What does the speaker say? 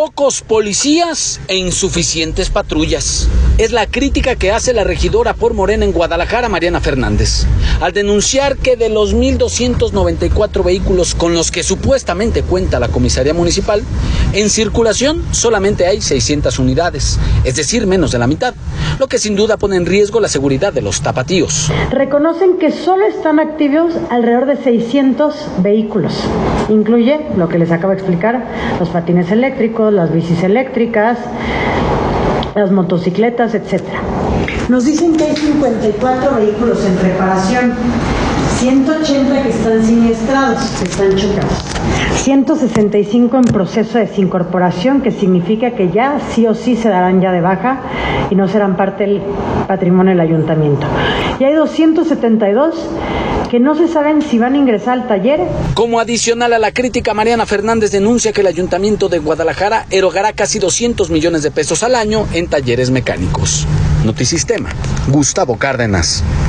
Pocos policías e insuficientes patrullas. Es la crítica que hace la regidora por Morena en Guadalajara, Mariana Fernández, al denunciar que de los 1,294 vehículos con los que supuestamente cuenta la comisaría municipal, en circulación solamente hay 600 unidades, es decir, menos de la mitad, lo que sin duda pone en riesgo la seguridad de los tapatíos. Reconocen que solo están activos alrededor de 600 vehículos. Incluye lo que les acabo de explicar, los patines eléctricos, las bicis eléctricas, las motocicletas, etcétera. Nos dicen que hay 54 vehículos en reparación, 180 que están siniestrados, que están chocados, 165 en proceso de desincorporación, que significa que ya sí o sí se darán ya de baja y no serán parte del patrimonio del ayuntamiento. Y hay 272 que no se saben si van a ingresar al taller. Como adicional a la crítica, Mariana Fernández denuncia que el Ayuntamiento de Guadalajara erogará casi 200 millones de pesos al año en talleres mecánicos. Notisistema, Gustavo Cárdenas.